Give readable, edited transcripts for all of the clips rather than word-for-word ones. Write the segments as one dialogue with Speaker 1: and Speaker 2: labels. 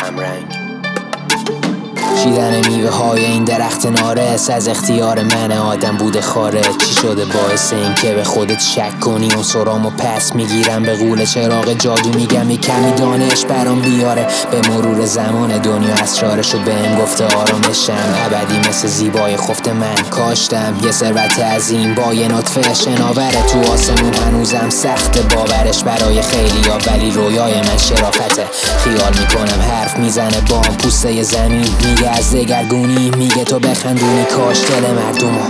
Speaker 1: کمرنگ. چیدن میوه های این درخت نارس از اختیار من آدم بوده خارج. چی شده باعث این که به خودت شک کنی؟ اون سرامو پس میگیرم به قول چراغ جادو، میگم یه کمی دانش برام بیاره. به مرور زمان دنیا اسرارشو بهم گفته آرامشم ابدی مثل زیبای خفت من کاشتم. یه ثروت عظیم با یه نطفه شناوره تو آسمون، هنوزم سخت باورش برای خیلیا، ولی رویای من شرافته. خیال میکنم حرف میزنه بام پوسته زمین، میگه از دگرگونی، میگه تو بخندونی کاش دل مردمو.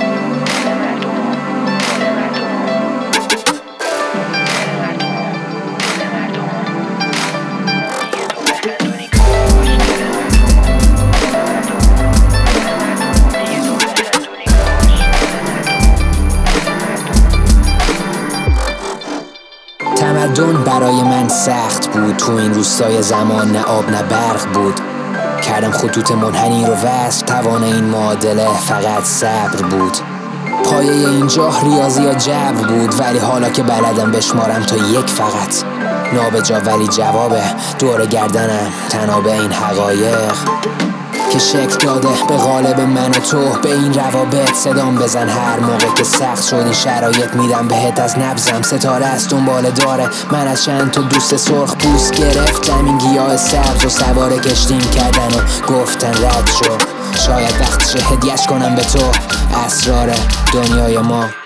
Speaker 1: تمدن برای من سخت بود، تو این روستای زمان نه آب نه برق بود. کردم خطوط منحنی رو وصل، توان این معادله فقط صبر بود. پایه اینجا ریاضی یا جبر بود، ولی حالا که بلدم بشمارم تا یک فقط نابجا، ولی جوابه دور گردنم تنابه این حقایق که شکل داده به قالب من و تو. به این روابط صدام بزن هر موقع که سخت شد این شرایط، میدم بهت از نبضم. ستاره است دنباله داره من، از چند تا دوست سرخ پوست گرفتم این گیاه سبز و سوار کشتیم کردن و گفتن رد شو. شاید وقتشه هدیه‌اش کنم به تو اسرار دنیای ما.